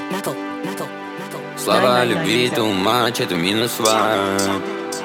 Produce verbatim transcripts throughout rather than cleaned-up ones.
Слова любви, too much, это минус вайб.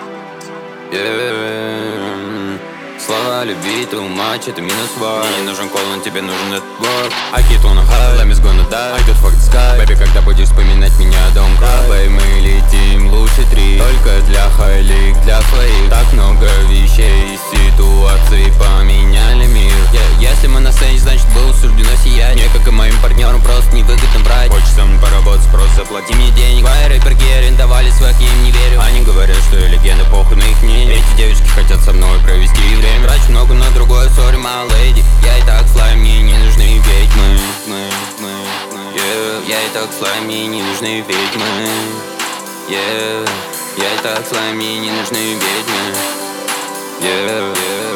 Yeah. Слова любви, too much, это минус вайб. Мне не нужен кол, но тебе нужен network. I hit on a high, love is gonna die. I got fuck the sky. Baby, когда будешь вспоминать меня, don't cry. Baby, мы летим лучше три. Только для хайлик, для своих. Так много вещей и ситуаций поменяли мир. Yeah. Если мы на сцене, значит было суждено сиять. Мне, как и моим партнерам, просто невыгодно брать. Хочешь со мной поработать, просто заплати мне денег. Твои рэперки арендовали своих, им не верю. Они говорят, что я легенда, похуй на их мнение. Эти девочки хотят со мной провести время. Трачу много на другое, sorry, my lady. Я и так флай, мне не нужны ведьмы. Yeah. Я и так флай, мне не нужны ведьмы. Yeah. Я и так флай, мне не нужны ведьмы. Yeah.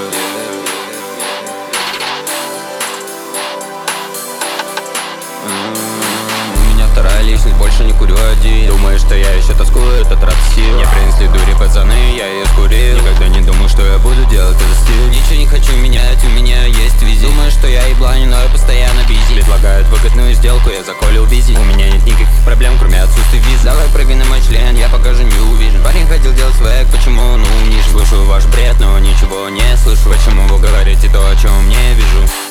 Вторая личность, больше не курю один. Думаешь, что я еще тоскую, это трата сил. Мне принесли дури пацаны, я ее скурил. Никогда не думал, что я буду делать это стиль. Ничего не хочу менять, у меня есть визит. Думаешь, что я еблань, но я постоянно бизи. Предлагают выгодную сделку, я заколил визи. У меня нет никаких проблем, кроме отсутствия визы. Давай прыгай на мой член, я покажу не увижен. Парень хотел делать свэк, почему он унижен? Слушаю ваш бред, но ничего не слышу. Почему вы говорите то, о чем не вижу?